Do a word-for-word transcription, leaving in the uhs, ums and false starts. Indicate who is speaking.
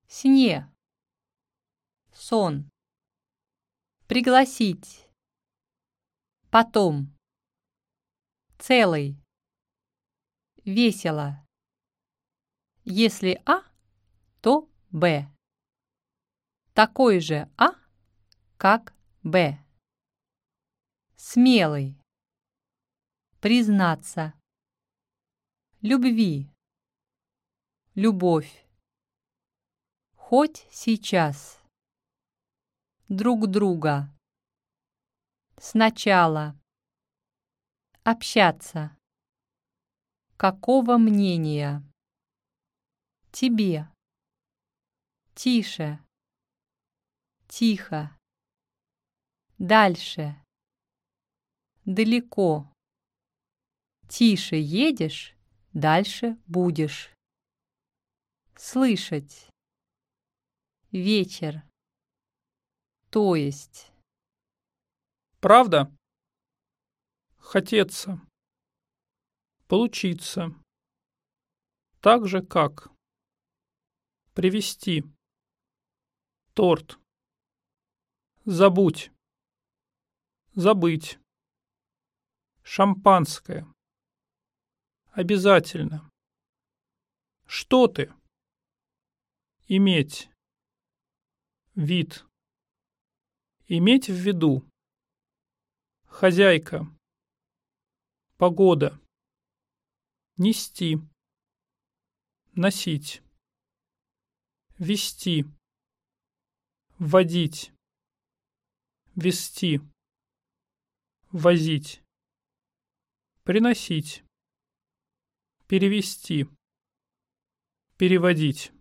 Speaker 1: сне, сон. Пригласить, потом, целый, весело. Если А, то Б. Такой же А, как Б. Смелый, признаться. Любви, любовь. Хоть сейчас. Друг друга. Сначала. Общаться. Какого мнения? Тебе. Тише. Тихо. Дальше. Далеко. Тише едешь, дальше будешь. Слышать. Вечер. То есть.
Speaker 2: Правда? Хотеться. Получиться. Так же, как. Привезти. Торт. Забудь. Забыть. Шампанское. Обязательно. Что ты? Иметь. Вид. Иметь в виду. Хозяйка. Погода. Нести. Носить. Вести. Водить. Вести. Возить. Приносить. Перевести. Переводить.